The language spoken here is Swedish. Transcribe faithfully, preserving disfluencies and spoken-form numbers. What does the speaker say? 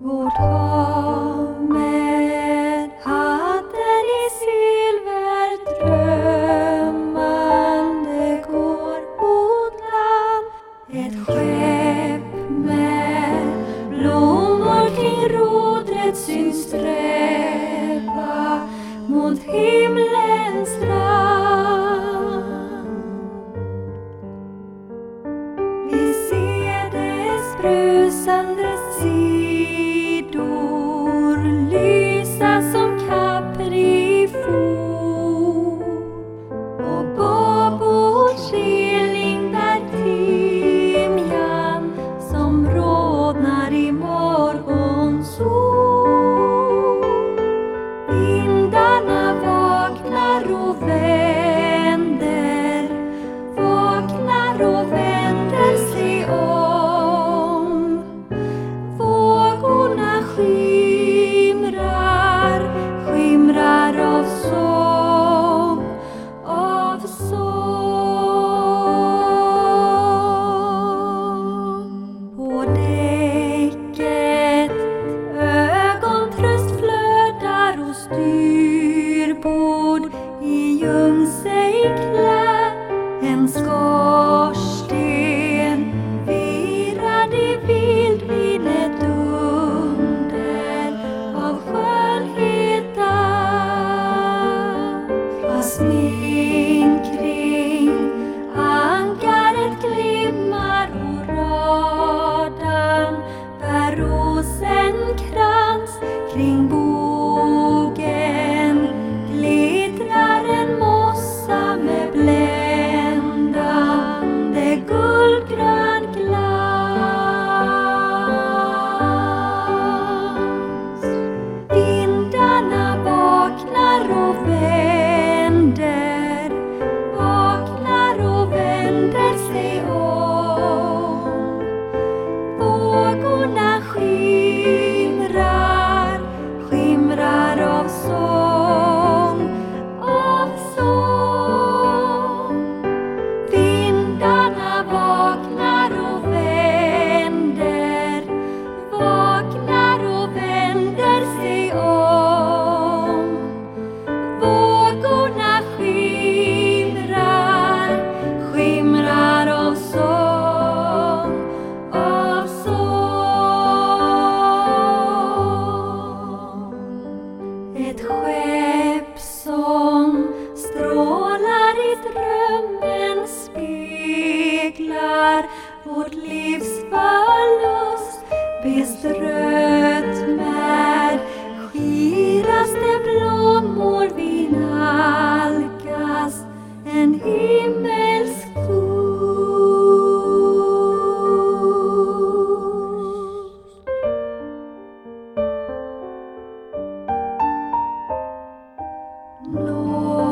Vårt hav med hatten i silver drömmande går mot land. Ett skepp med blommor kring rodret syns sträva mot himlens strand. Vi ser dess brusande sidor lysa som kaprifol, och babord skilling där timjan som rodnar i morgonsol. Vindarna vaknar och vänder, vaknar och vänder sig om. Vågorna skimrar, skimrar av sång, av sång. På däcket ögontröst flödar och styrbord i ljungsej klä. En skorsten virade i vildvinet under av skönhet där. Fast kring ankaret glimmar och radan bär rosenkrans. Kring bogen glittrar en mossa med bländande guldgrön glans. Vindarna vaknar och vänder, vaknar och vänder sig om. Vågorna skimrar, skimrar av sång, av sång. Vindarna vaknar och vänder, vaknar och vänder sig om. Vågorna skimrar, skimrar av sång, av sång. Ett skepp som strålar i drömmen speglar vårt livs förlust, bestrött med skiraste blommor vi nalkas en himmelsk kust. Nå